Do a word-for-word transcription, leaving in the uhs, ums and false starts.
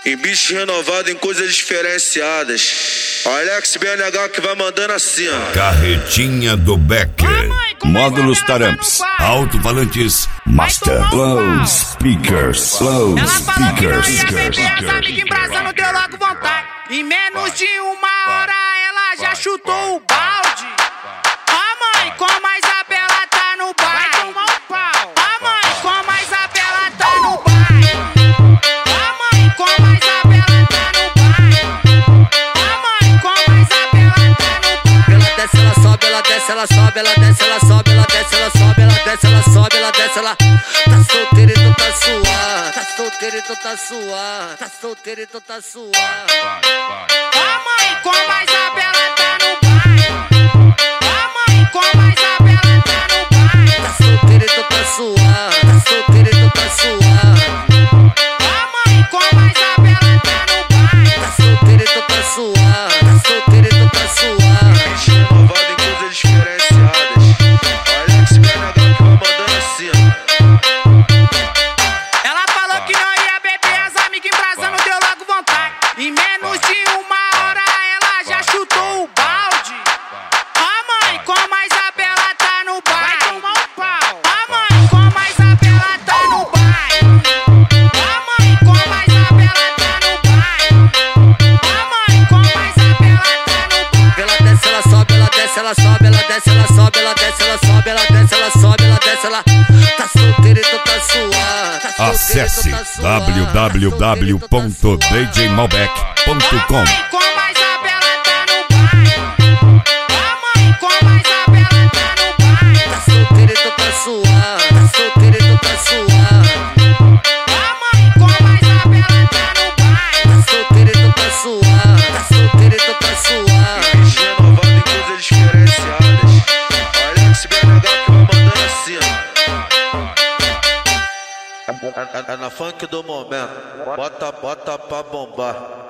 Em bicho renovado, em coisas diferenciadas. Alex B N H que vai mandando assim, ó. Carretinha do Becker. Módulos Taramps. Alto-falantes Master. Low speakers. Low Ela falou que não ia speakers. beber, as amigas embrasando, deu logo vontade. Em menos de uma hora ela já chutou o balde. A mãe, como a Isabela tá no baile. Vai tomar um pau. A mãe, como a Isabela tá no baile. A mãe, como a Isabela tá no baile. A mãe, como a Isabela tá no baile. Ela desce, ela sobe, ela desce, ela sobe, ela desce, ela sobe, ela desce, ela sobe, ela desce, ela sobe, ela desce, ela tá solteira e tu tá suave, tá solteira e tu tá suave, tá solteira e tu tá suave. A mãe, como a Isabela tá no baile. A mãe, como a Isabela tá no baile. Tá solteira e tu tá suave, tá solteira e tu tá suave. A mãe, como a Isabela tá no baile. Tá solteira e tu tá suave, tá solteira e tu tá suave. Bicho renovado em coisas diferenciadas. Alex B N H que vai mandando assim, ó. Ela falou que não ia beber, as amigas embrasando, deu logo vontade. Em menos de uma hora ela já chutou o balde. A mãe, como a Isabela tá no baile. Vai tomar um pau. A mãe, como a Isabela tá no baile. A mãe, como a Isabela tá no baile. A mãe, como a Isabela tá no baile. Ela desce, ela sobe, ela desce, ela sobe, ela desce, ela sobe, ela desce, ela sobe, ela desce, ela sobe, ela desce, ela tá solteira e tu tá suave, tá solteira e tu Acesse tá suave, w w w ponto d j malbec ponto com. A mãe, como a Isabela tá no baile. A mãe, como a Isabela tá no baile. tá solteira e tu tá suave, tá solteira e tu tá suave. A mãe, como a Isabela tá no baile. Tá solteira e tu tá suave, tá solteira e tu tá suave. Bicho renovado em coisas diferenciadas. Alex B N H que vai mandando assim, ó. É, é- é na funk do momento. Bota, bota pra bombar.